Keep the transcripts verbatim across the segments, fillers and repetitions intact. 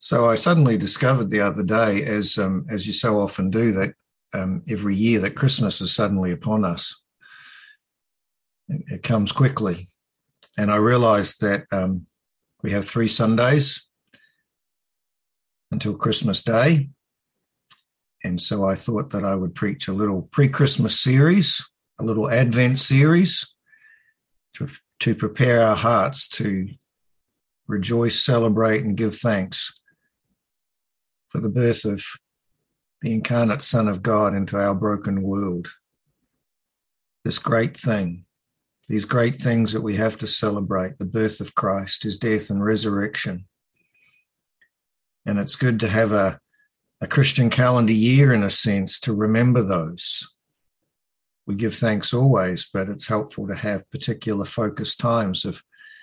So I suddenly discovered the other day, as um, as you so often do, that um, every year that Christmas is suddenly upon us. It, it comes quickly. And I realized that um, we have three Sundays until Christmas Day. And so I thought that I would preach a little pre-Christmas series, a little Advent series to, to prepare our hearts to rejoice, celebrate, and give thanks for the birth of the incarnate Son of God into our broken world. This great thing, these great things that we have to celebrate, the birth of Christ, his death and resurrection. And it's good to have a, a Christian calendar year, in a sense, to remember those. We give thanks always, but it's helpful to have particular focused times of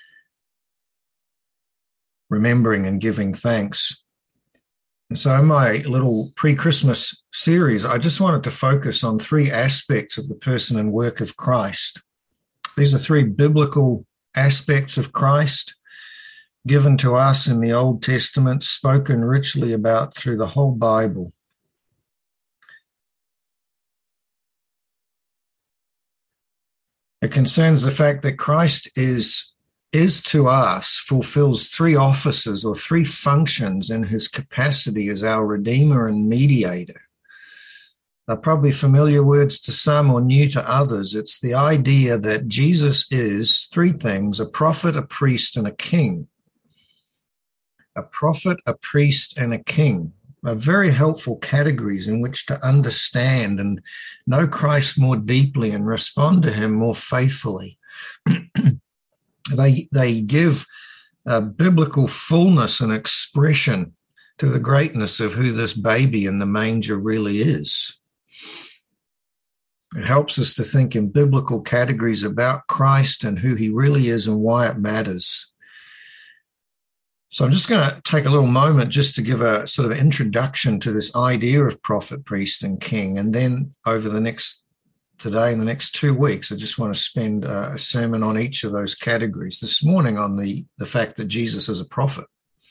remembering and giving thanks. And so in my little pre-Christmas series, I just wanted to focus on three aspects of the person and work of Christ. These are three biblical aspects of Christ given to us in the Old Testament, spoken richly about through the whole Bible. It concerns the fact that Christ is is to us, fulfills three offices or three functions in his capacity as our Redeemer and Mediator. They're probably familiar words to some or new to others. It's the idea that Jesus is three things: a prophet, a priest, and a king. A prophet, a priest, and a king are very helpful categories in which to understand and know Christ more deeply and respond to him more faithfully. They they give uh, biblical fullness and expression to the greatness of who this baby in the manger really is. It helps us to think in biblical categories about Christ and who he really is and why it matters. So I'm just going to take a little moment just to give a sort of introduction to this idea of prophet, priest, and king. And then over the next Today, in the next two weeks, I just want to spend uh, a sermon on each of those categories. This morning on the, the fact that Jesus is a prophet.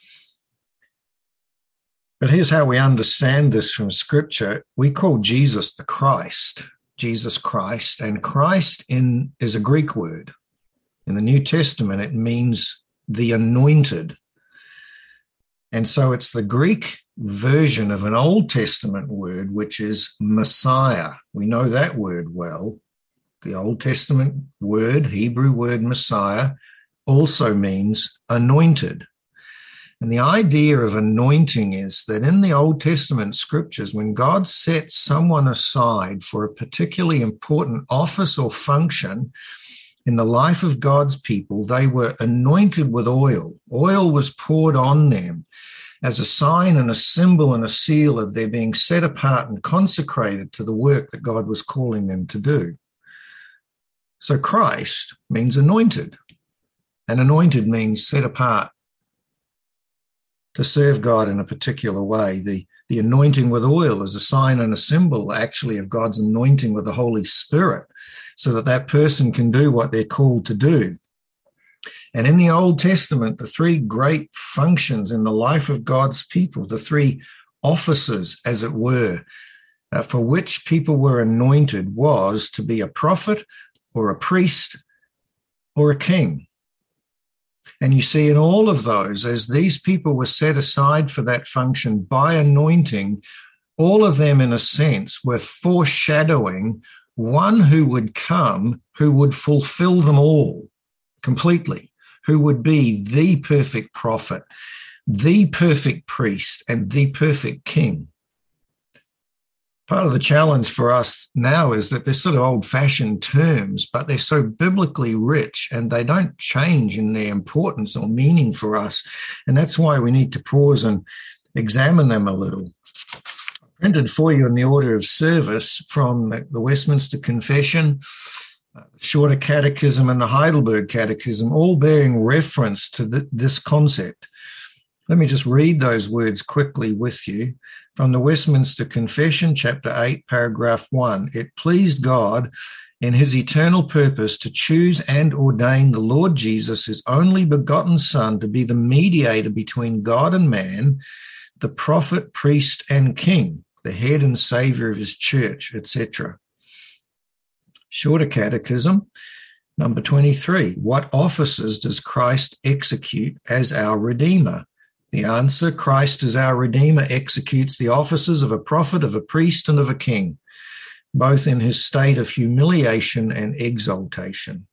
But here's how we understand this from Scripture. We call Jesus the Christ, Jesus Christ, and Christ in is a Greek word. In the New Testament, it means the anointed. And so it's the Greek version of an Old Testament word, which is Messiah. We know that word well. The Old Testament word, Hebrew word Messiah, also means anointed. And the idea of anointing is that in the Old Testament scriptures, when God set someone aside for a particularly important office or function in the life of God's people, they were anointed with oil. Oil was poured on them as a sign and a symbol and a seal of their being set apart and consecrated to the work that God was calling them to do. So Christ means anointed, and anointed means set apart to serve God in a particular way. The, the anointing with oil is a sign and a symbol actually of God's anointing with the Holy Spirit so that that person can do what they're called to do. And in the Old Testament, the three great functions in the life of God's people, the three offices, as it were, uh, for which people were anointed was to be a prophet or a priest or a king. And you see in all of those, as these people were set aside for that function by anointing, all of them, in a sense, were foreshadowing one who would come who would fulfill them all completely, who would be the perfect prophet, the perfect priest, and the perfect king. Part of the challenge for us now is that they're sort of old-fashioned terms, but they're so biblically rich and they don't change in their importance or meaning for us. And that's why we need to pause and examine them a little. I printed for you in the order of service from the Westminster Confession, the Shorter Catechism, and the Heidelberg Catechism, all bearing reference to th- this concept. Let me just read those words quickly with you. From the Westminster Confession, chapter eight, paragraph one. It pleased God in his eternal purpose to choose and ordain the Lord Jesus, his only begotten Son, to be the mediator between God and man, the prophet, priest, and king, the head and savior of his church, et cetera. Shorter Catechism, number twenty-three. What offices does Christ execute as our Redeemer? The answer, Christ as our Redeemer executes the offices of a prophet, of a priest, and of a king, both in his state of humiliation and exaltation.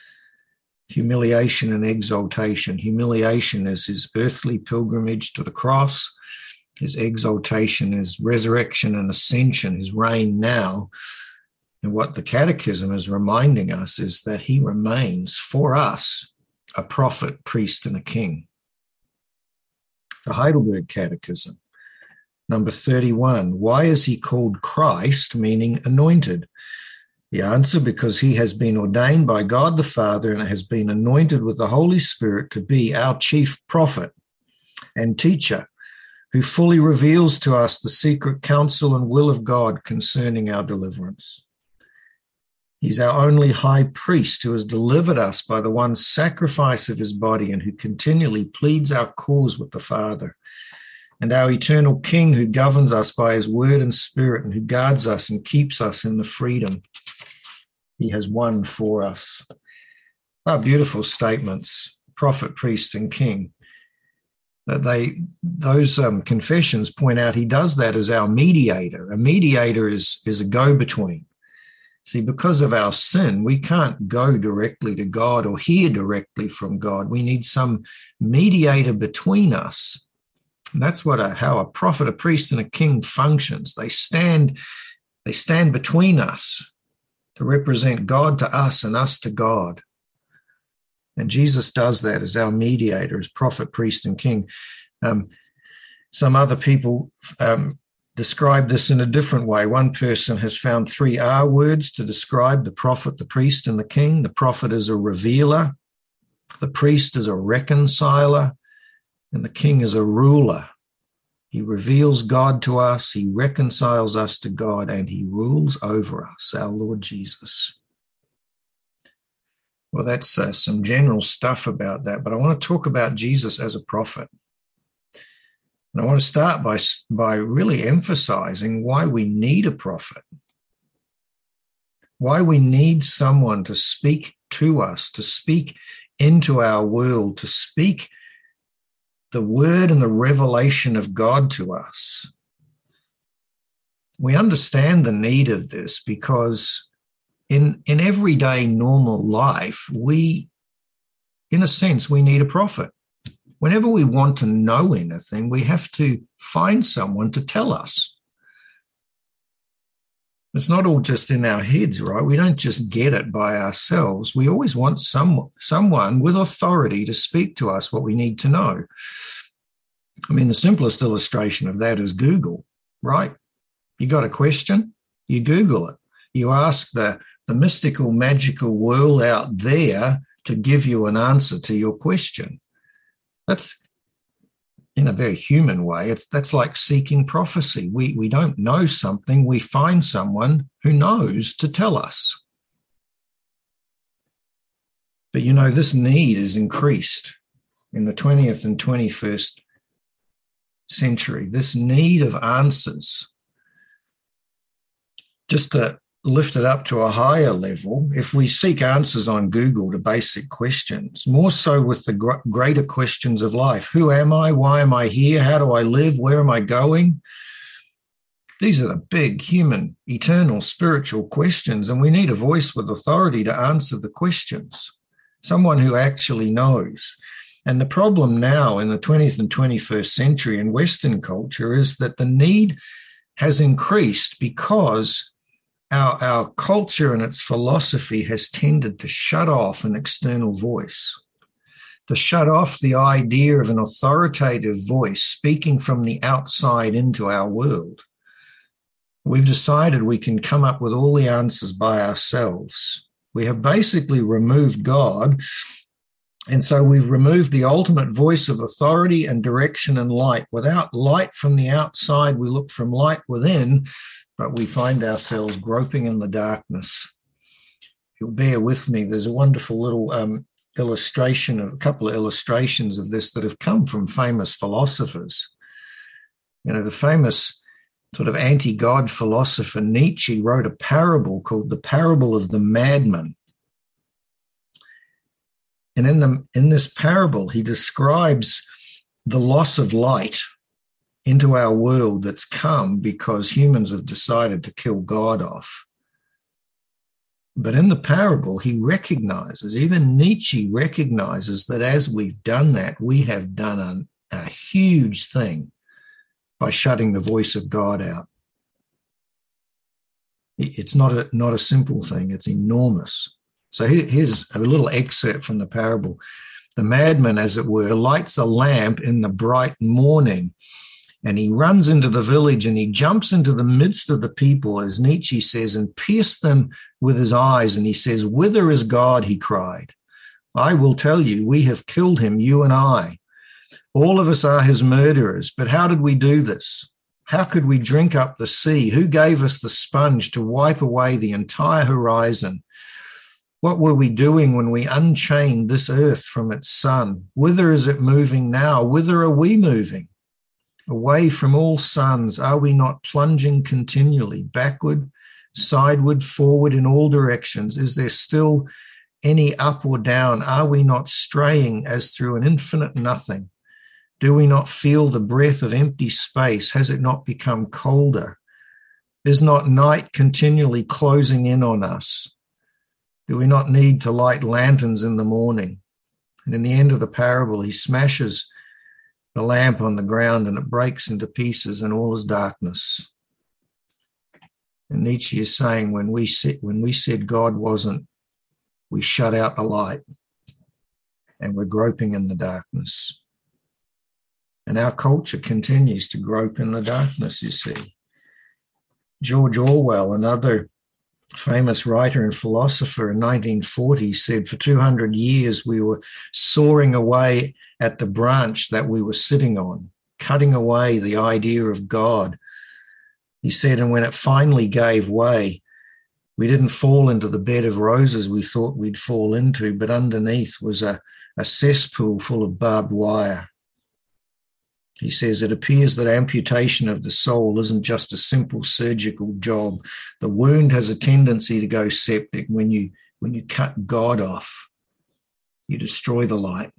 Humiliation and exaltation. Humiliation is his earthly pilgrimage to the cross. His exaltation is resurrection and ascension, his reign now. And what the Catechism is reminding us is that he remains for us a prophet, priest, and a king. The Heidelberg Catechism, number thirty-one. Why is he called Christ, meaning anointed? The answer, because he has been ordained by God the Father and has been anointed with the Holy Spirit to be our chief prophet and teacher, who fully reveals to us the secret counsel and will of God concerning our deliverance. He's our only high priest who has delivered us by the one sacrifice of his body and who continually pleads our cause with the Father, and our eternal King who governs us by his word and spirit and who guards us and keeps us in the freedom he has won for us. Ah, beautiful statements, prophet, priest, and king. That they, those um, confessions point out he does that as our mediator. A mediator is, is a go-between. See, because of our sin, we can't go directly to God or hear directly from God. We need some mediator between us. And that's what a, how a prophet, a priest, and a king functions. They stand, they stand between us to represent God to us and us to God. And Jesus does that as our mediator, as prophet, priest, and king. Um, some other people um, describe this in a different way. One person has found three R words to describe the prophet, the priest, and the king. The prophet is a revealer, the priest is a reconciler, and the king is a ruler. He reveals God to us, he reconciles us to God, and he rules over us, our Lord Jesus. Well, that's uh, some general stuff about that, but I want to talk about Jesus as a prophet. And I want to start by, by really emphasizing why we need a prophet, why we need someone to speak to us, to speak into our world, to speak the word and the revelation of God to us. We understand the need of this because in, in everyday normal life, we, in a sense, we need a prophet. Whenever we want to know anything, we have to find someone to tell us. It's not all just in our heads, right? We don't just get it by ourselves. We always want some, someone with authority to speak to us what we need to know. I mean, the simplest illustration of that is Google, right? You got a question, you Google it. You ask the, the mystical, magical world out there to give you an answer to your question. That's, in a very human way, it's, that's like seeking prophecy. We, we don't know something, we find someone who knows to tell us. But, you know, this need is increased in the twentieth and twenty-first century, this need of answers. Just to lift it up to a higher level, if we seek answers on Google to basic questions, more so with the gr- greater questions of life. Who am I? Why am I here? How do I live? Where am I going? These are the big human, eternal, spiritual questions, and we need a voice with authority to answer the questions, someone who actually knows. And the problem now in the twentieth and twenty-first century in Western culture is that the need has increased because Our, our culture and its philosophy has tended to shut off an external voice, to shut off the idea of an authoritative voice speaking from the outside into our world. We've decided we can come up with all the answers by ourselves. We have basically removed God And so we've removed the ultimate voice of authority and direction and light. Without light from the outside, we look from light within, but we find ourselves groping in the darkness. If you'll bear with me, there's a wonderful little um, illustration, of a couple of illustrations of this that have come from famous philosophers. You know, the famous sort of anti-God philosopher Nietzsche wrote a parable called The Parable of the Madman. And in the in this parable, he describes the loss of light into our world that's come because humans have decided to kill God off. But in the parable, he recognizes, even Nietzsche recognizes that as we've done that, we have done a, a huge thing by shutting the voice of God out. It's not a, not a simple thing, it's enormous. So here's a little excerpt from the parable. The madman, as it were, lights a lamp in the bright morning, and he runs into the village and he jumps into the midst of the people, as Nietzsche says, and pierced them with his eyes. And he says, "Whither is God?" he cried. "I will tell you, we have killed him, you and I. All of us are his murderers. But how did we do this? How could we drink up the sea? Who gave us the sponge to wipe away the entire horizon? What were we doing when we unchained this earth from its sun? Whither is it moving now? Whither are we moving? Away from all suns, are we not plunging continually, backward, sideward, forward, in all directions? Is there still any up or down? Are we not straying as through an infinite nothing? Do we not feel the breath of empty space? Has it not become colder? Is not night continually closing in on us? Do we not need to light lanterns in the morning?" And in the end of the parable, he smashes the lamp on the ground and it breaks into pieces and all is darkness. And Nietzsche is saying, when we said, when we said God wasn't, we shut out the light and we're groping in the darkness. And our culture continues to grope in the darkness, you see. George Orwell, another famous writer and philosopher in nineteen forty, said, "For two hundred years we were sawing away at the branch that we were sitting on, cutting away the idea of God." He said, "And when it finally gave way, we didn't fall into the bed of roses we thought we'd fall into, but underneath was a, a cesspool full of barbed wire." He says, "It appears that amputation of the soul isn't just a simple surgical job. The wound has a tendency to go septic. When you, when you cut God off, you destroy the light."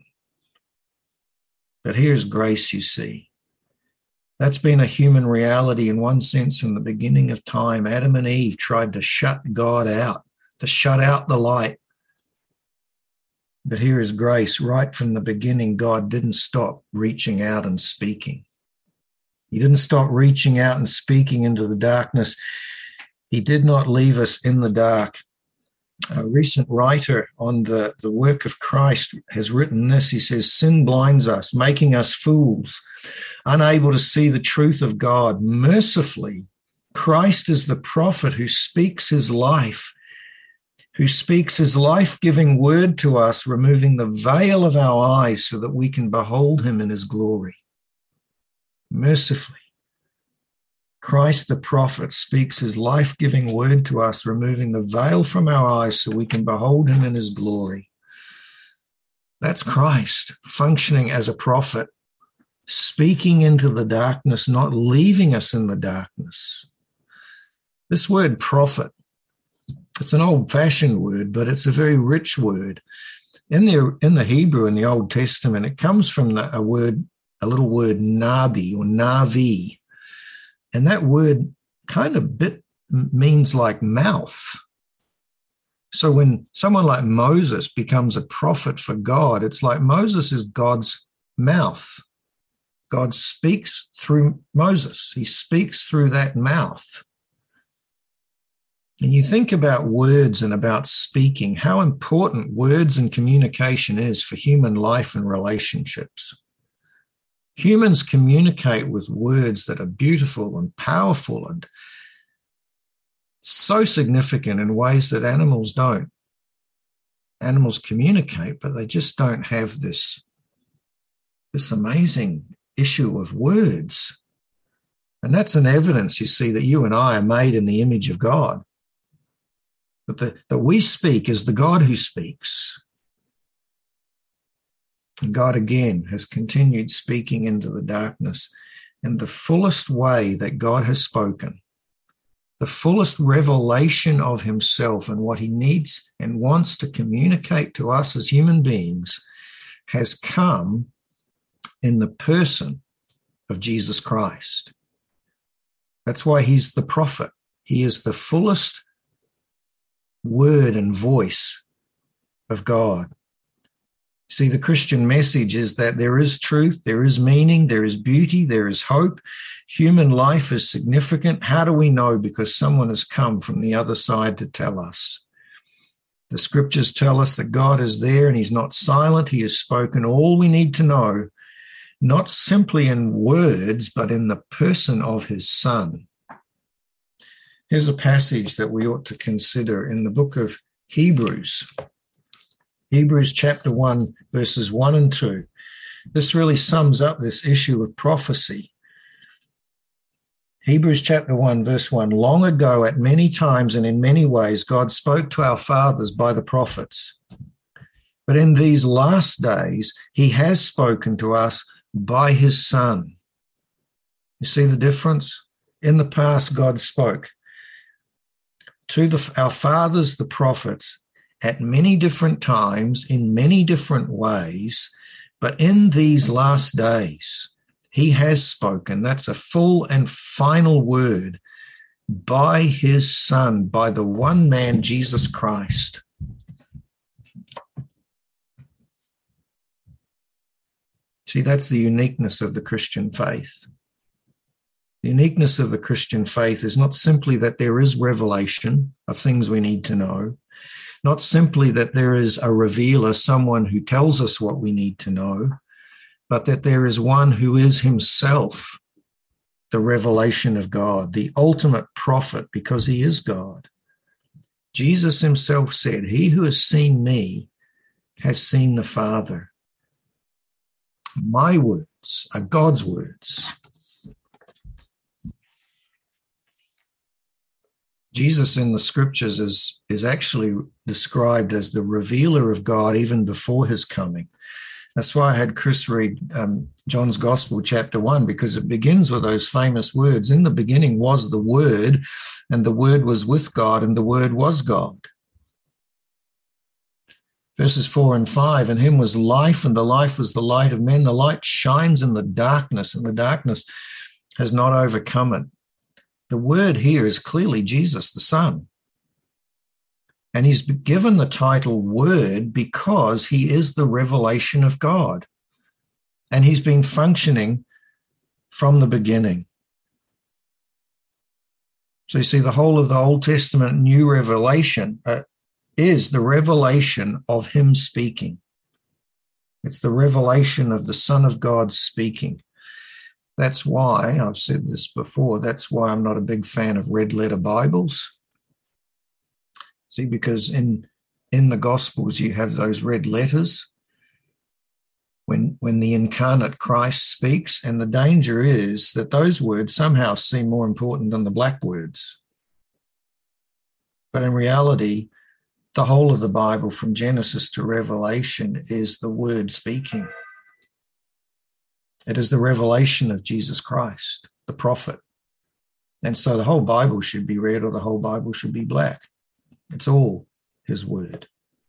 But here's grace, you see. That's been a human reality in one sense from the beginning of time. Adam and Eve tried to shut God out, to shut out the light. But here is grace. Right from the beginning, God didn't stop reaching out and speaking. He didn't stop reaching out and speaking into the darkness. He did not leave us in the dark. A recent writer on the, the work of Christ has written this. He says, "Sin blinds us, making us fools, unable to see the truth of God. Mercifully, Christ is the prophet who speaks his life, who speaks his life-giving word to us, removing the veil of our eyes so that we can behold him in his glory." Mercifully, Christ the prophet speaks his life-giving word to us, removing the veil from our eyes so we can behold him in his glory. That's Christ functioning as a prophet, speaking into the darkness, not leaving us in the darkness. This word prophet, it's an old-fashioned word, but it's a very rich word. In the, in the Hebrew, in the Old Testament, it comes from the, a word, a little word, nabi or navi. And that word kind of bit means like mouth. So when someone like Moses becomes a prophet for God, it's like Moses is God's mouth. God speaks through Moses. He speaks through that mouth. And you think about words and about speaking, how important words and communication is for human life and relationships. Humans communicate with words that are beautiful and powerful and so significant in ways that animals don't. Animals communicate, but they just don't have this, this amazing issue of words. And that's an evidence, you see, that you and I are made in the image of God. But the, that we speak is the God who speaks. And God again has continued speaking into the darkness. And the fullest way that God has spoken, the fullest revelation of himself and what he needs and wants to communicate to us as human beings, has come in the person of Jesus Christ. That's why he's the prophet. He is the fullest word and voice of God. See, the Christian message is that there is truth, there is meaning, there is beauty, there is hope. Human life is significant. How do we know? Because someone has come from the other side to tell us. The scriptures tell us that God is there and he's not silent. He has spoken all we need to know, not simply in words, but in the person of his Son. Here's a passage that we ought to consider in the book of Hebrews. Hebrews chapter one, verses one and two. This really sums up this issue of prophecy. Hebrews chapter one, verse one. Long ago, at many times and in many ways, God spoke to our fathers by the prophets. But in these last days, he has spoken to us by his Son. You see the difference? In the past, God spoke to the, our fathers, the prophets, at many different times, in many different ways, but in these last days, he has spoken. That's a full and final word by his Son, by the one man, Jesus Christ. See, that's the uniqueness of the Christian faith. The uniqueness of the Christian faith is not simply that there is revelation of things we need to know, not simply that there is a revealer, someone who tells us what we need to know, but that there is one who is himself the revelation of God, the ultimate prophet, because he is God. Jesus himself said, "He who has seen me has seen the Father." My words are God's words. Jesus in the scriptures is, is actually described as the revealer of God even before his coming. That's why I had Chris read um, John's Gospel, chapter one, because it begins with those famous words. In the beginning was the Word, and the Word was with God, and the Word was God. Verses four and five, in him was life, and the life was the light of men. The light shines in the darkness, and the darkness has not overcome it. The word here is clearly Jesus, the Son. And he's given the title Word because he is the revelation of God. And he's been functioning from the beginning. So you see, the whole of the Old Testament new revelation uh, is the revelation of him speaking. It's the revelation of the Son of God speaking. That's why, I've said this before, that's why I'm not a big fan of red letter Bibles. See, because in, in the Gospels you have those red letters when, when the incarnate Christ speaks, and the danger is that those words somehow seem more important than the black words. But in reality, the whole of the Bible from Genesis to Revelation is the Word speaking. It is the revelation of Jesus Christ, the prophet. And so the whole Bible should be red or the whole Bible should be black. It's all his word.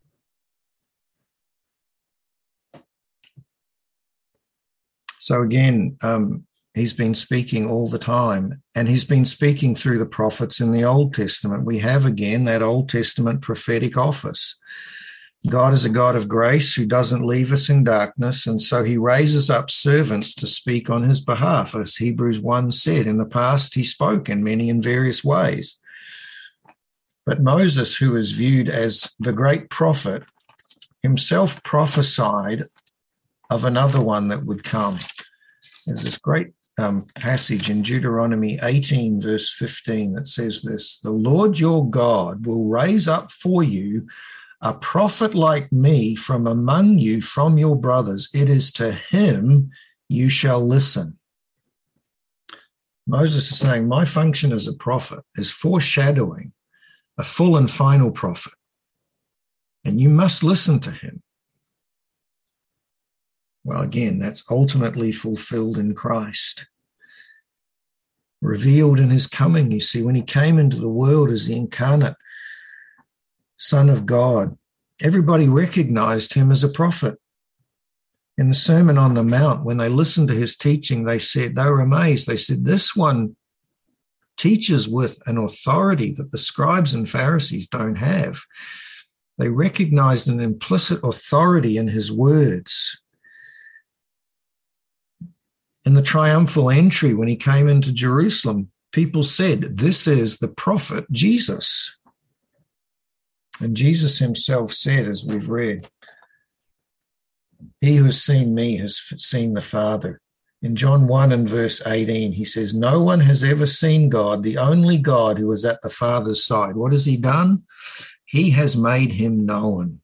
So again, um, he's been speaking all the time, and he's been speaking through the prophets in the Old Testament. We have again that Old Testament prophetic office. God is a God of grace who doesn't leave us in darkness, and so he raises up servants to speak on his behalf. As Hebrews one said, in the past he spoke in many and various ways. But Moses, who is viewed as the great prophet, himself prophesied of another one that would come. There's this great um, passage in Deuteronomy eighteen, verse fifteen, that says this: "The Lord your God will raise up for you a prophet like me from among you, from your brothers, it is to him you shall listen. Moses is saying, my function as a prophet is foreshadowing a full and final prophet, and you must listen to him. Well, again, that's ultimately fulfilled in Christ, revealed in his coming. You see, when he came into the world as the incarnate Son of God, everybody recognized him as a prophet. In the Sermon on the Mount, when they listened to his teaching, they said, they were amazed. They said, this one teaches with an authority that the scribes and Pharisees don't have. They recognized an implicit authority in his words. In the triumphal entry, when he came into Jerusalem, people said, this is the prophet Jesus. And Jesus himself said, as we've read, he who has seen me has seen the Father. In John one and verse eighteen, he says, no one has ever seen God, the only God who is at the Father's side. What has he done? He has made him known.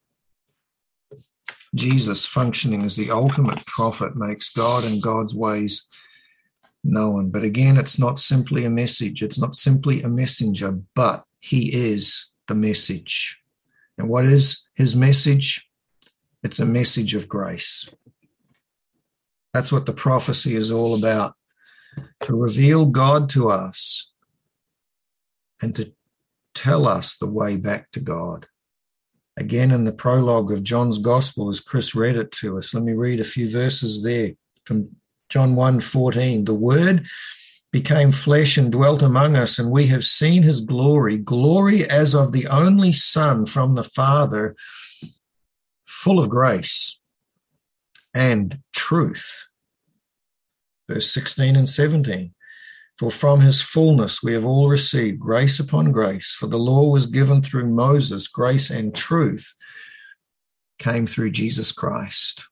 Jesus, functioning as the ultimate prophet, makes God and God's ways known. But again, it's not simply a message. It's not simply a messenger, but he is the message. And what is his message? It's a message of grace. That's what the prophecy is all about, to reveal God to us and to tell us the way back to God. Again, in the prologue of John's Gospel, as Chris read it to us, let me read a few verses there from John one fourteen. The Word became flesh and dwelt among us, and we have seen his glory, glory as of the only Son from the Father, full of grace and truth. Verse sixteen and seventeen. For from his fullness we have all received grace upon grace, for the law was given through Moses, grace and truth came through Jesus Christ.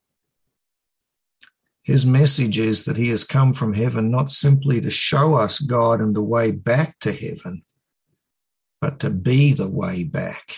His message is that he has come from heaven not simply to show us God and the way back to heaven, but to be the way back.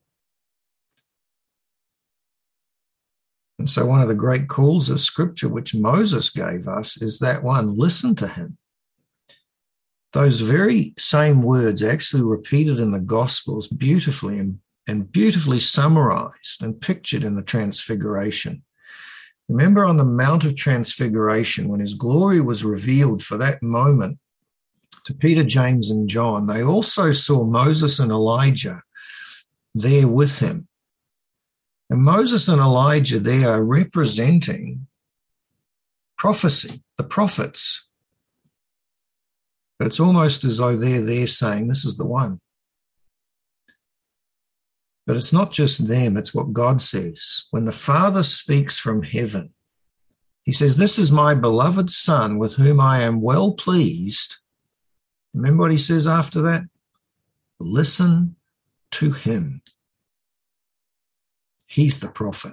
And so one of the great calls of Scripture which Moses gave us is that one, listen to him. Those very same words actually repeated in the Gospels beautifully and, and beautifully summarized and pictured in the Transfiguration. Remember on the Mount of Transfiguration, when his glory was revealed for that moment to Peter, James, and John, they also saw Moses and Elijah there with him. And Moses and Elijah there are representing prophecy, the prophets. But it's almost as though they're there saying, this is the one. But it's not just them, it's what God says. When the Father speaks from heaven, he says, this is my beloved Son with whom I am well pleased. Remember what he says after that? Listen to him. He's the prophet.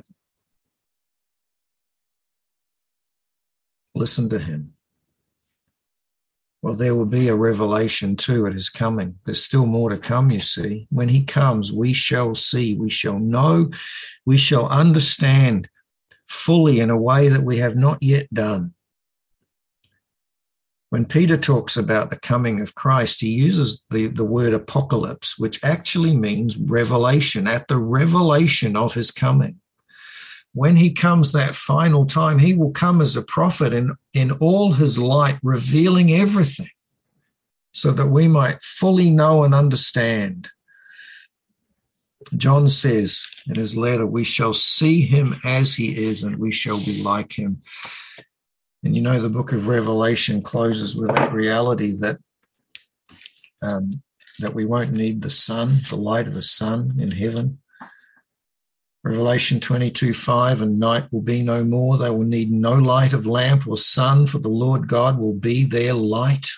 Listen to him. Well, there will be a revelation too at his coming. There's still more to come, you see. When he comes, we shall see, we shall know, we shall understand fully in a way that we have not yet done. When Peter talks about the coming of Christ, he uses the, the word apocalypse, which actually means revelation, at the revelation of his coming. When he comes that final time, he will come as a prophet in, in all his light, revealing everything so that we might fully know and understand. John says in his letter, we shall see him as he is and we shall be like him. And you know, the book of Revelation closes with that reality that, um, that we won't need the sun, the light of the sun in heaven. Revelation twenty-two five, and night will be no more. They will need no light of lamp or sun, for the Lord God will be their light.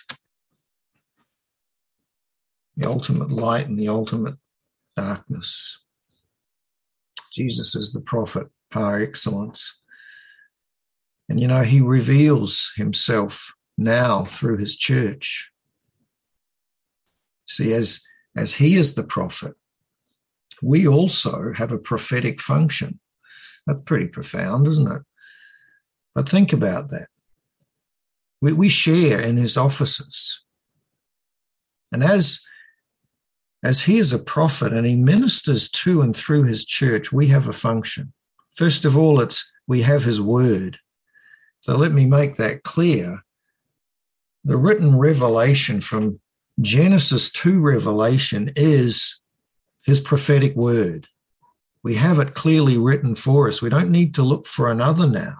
The ultimate light and the ultimate darkness. Jesus is the prophet par excellence. And you know, he reveals himself now through his church. See, as, as he is the prophet, we also have a prophetic function. That's pretty profound, isn't it? But think about that. We, we share in his offices. And as, as he is a prophet and he ministers to and through his church, we have a function. First of all, it's we have his word. So let me make that clear. The written revelation from Genesis to Revelation is his prophetic word. We have it clearly written for us. We don't need to look for another now.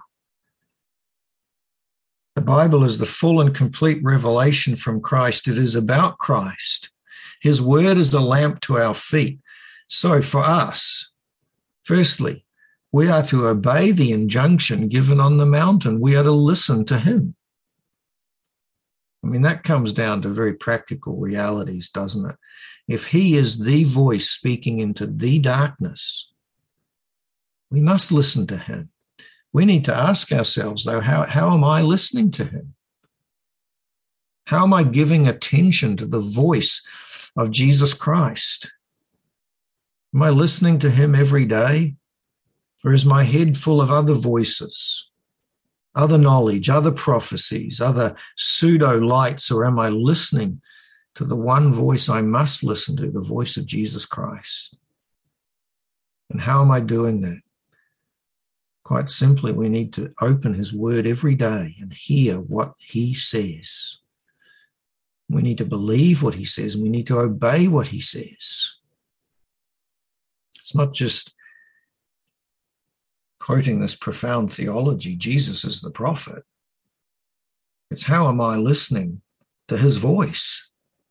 The Bible is the full and complete revelation from Christ. It is about Christ. His word is a lamp to our feet. So for us, firstly, we are to obey the injunction given on the mountain. We are to listen to him. I mean, that comes down to very practical realities, doesn't it? If he is the voice speaking into the darkness, we must listen to him. We need to ask ourselves, though, how, how am I listening to him? How am I giving attention to the voice of Jesus Christ? Am I listening to him every day? Or is my head full of other voices, other knowledge, other prophecies, other pseudo-lights? Or am I listening to the one voice I must listen to, the voice of Jesus Christ? And how am I doing that? Quite simply, we need to open his word every day and hear what he says. We need to believe what he says, and we need to obey what he says. It's not just quoting this profound theology, Jesus is the prophet. It's how am I listening to his voice?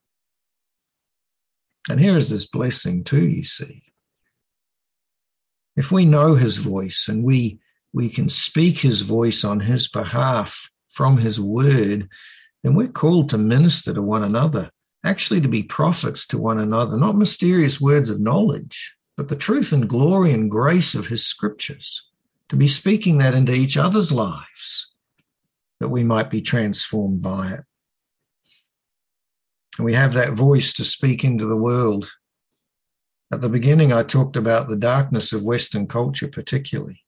And here is this blessing too, you see. If we know his voice and we, we can speak his voice on his behalf from his word, then we're called to minister to one another, actually to be prophets to one another, not mysterious words of knowledge, but the truth and glory and grace of his scriptures, to be speaking that into each other's lives, that we might be transformed by it. And we have that voice to speak into the world. At the beginning, I talked about the darkness of Western culture particularly.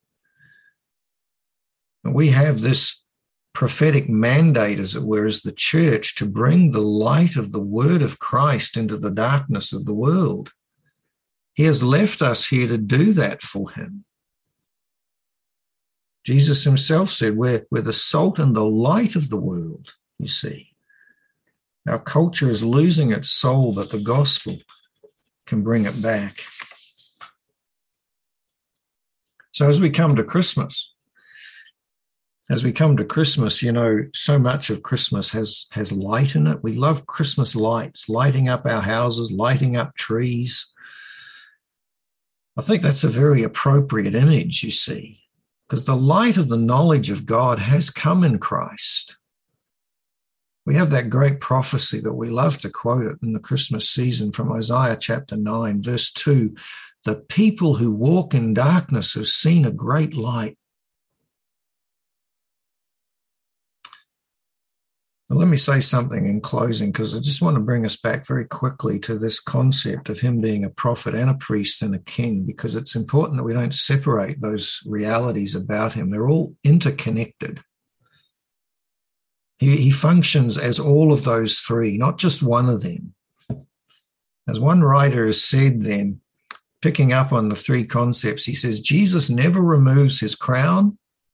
And we have this prophetic mandate, as it were, as the church, to bring the light of the word of Christ into the darkness of the world. He has left us here to do that for him. Jesus himself said, we're, we're the salt and the light of the world, you see. Our culture is losing its soul, but the gospel can bring it back. So as we come to Christmas, as we come to Christmas, you know, so much of Christmas has, has light in it. We love Christmas lights, lighting up our houses, lighting up trees. I think that's a very appropriate image, you see, because the light of the knowledge of God has come in Christ. We have that great prophecy that we love to quote it in the Christmas season from Isaiah chapter nine, verse two. The people who walk in darkness have seen a great light. Now, let me say something in closing, because I just want to bring us back very quickly to this concept of him being a prophet and a priest and a king, because it's important that we don't separate those realities about him. They're all interconnected. He, he functions as all of those three, not just one of them. As one writer has said then, picking up on the three concepts, he says, Jesus never removes his crown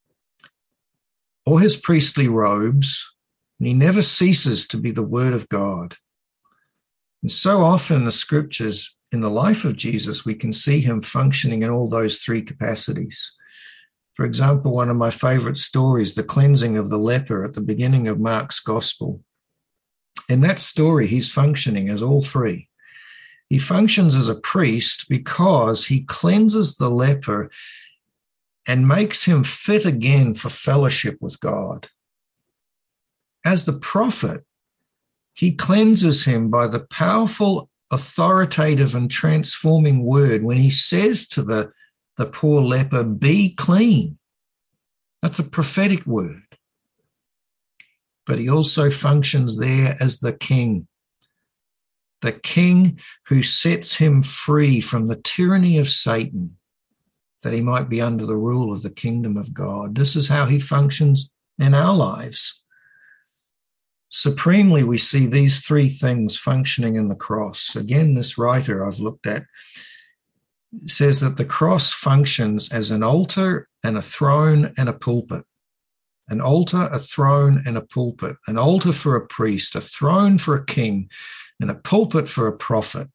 or his priestly robes, and he never ceases to be the Word of God. And so often in the scriptures, in the life of Jesus, we can see him functioning in all those three capacities. For example, one of my favorite stories, the cleansing of the leper at the beginning of Mark's gospel. In that story, he's functioning as all three. He functions as a priest because he cleanses the leper and makes him fit again for fellowship with God. As the prophet, he cleanses him by the powerful, authoritative, and transforming word when he says to the The poor leper, be clean. That's a prophetic word. But he also functions there as the king, the King who sets him free from the tyranny of Satan, that he might be under the rule of the kingdom of God. This is how he functions in our lives. Supremely, we see these three things functioning in the cross. Again, this writer I've looked at says that the cross functions as an altar and a throne and a pulpit. An altar, a throne, and a pulpit. An altar for a priest, a throne for a king, and a pulpit for a prophet.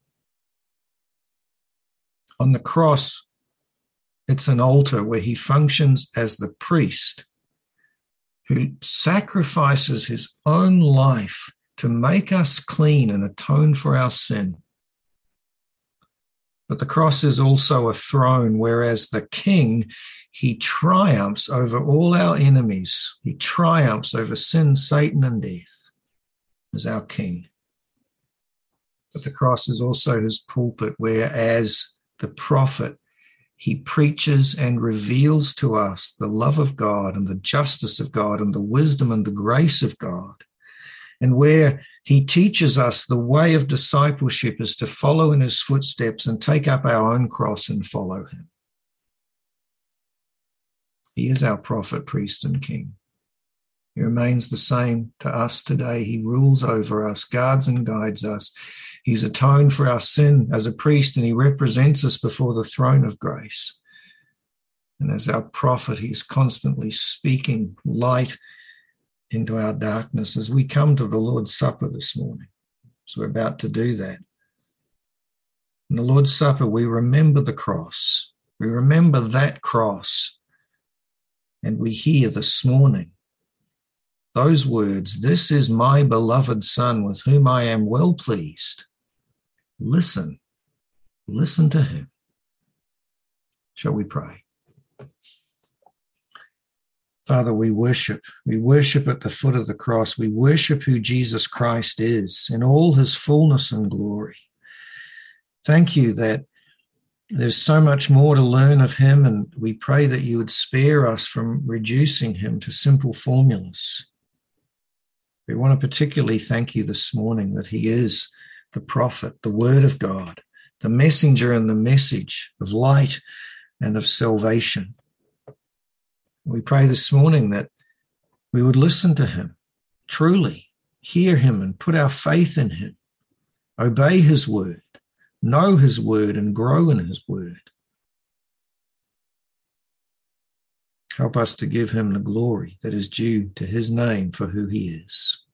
On the cross, it's an altar where he functions as the priest who sacrifices his own life to make us clean and atone for our sin. But the cross is also a throne, whereas the king, he triumphs over all our enemies. He triumphs over sin, Satan, and death as our king. But the cross is also his pulpit, whereas the prophet, he preaches and reveals to us the love of God and the justice of God and the wisdom and the grace of God. And where he teaches us the way of discipleship is to follow in his footsteps and take up our own cross and follow him. He is our prophet, priest, and king. He remains the same to us today. He rules over us, guards and guides us. He's atoned for our sin as a priest, and he represents us before the throne of grace. And as our prophet, he's constantly speaking light into our darkness as we come to the Lord's Supper this morning. So we're about to do that. In the Lord's Supper, we remember the cross. We remember that cross. And we hear this morning those words, "This is my beloved Son with whom I am well pleased." Listen, listen to him. Shall we pray? Father, we worship. We worship at the foot of the cross. We worship who Jesus Christ is in all his fullness and glory. Thank you that there's so much more to learn of him, and we pray that you would spare us from reducing him to simple formulas. We want to particularly thank you this morning that he is the prophet, the word of God, the messenger and the message of light and of salvation. We pray this morning that we would listen to him, truly hear him and put our faith in him, obey his word, know his word and grow in his word. Help us to give him the glory that is due to his name for who he is.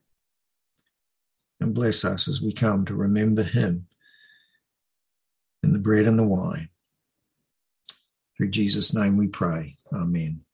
And bless us as we come to remember him in the bread and the wine. Through Jesus' name we pray. Amen.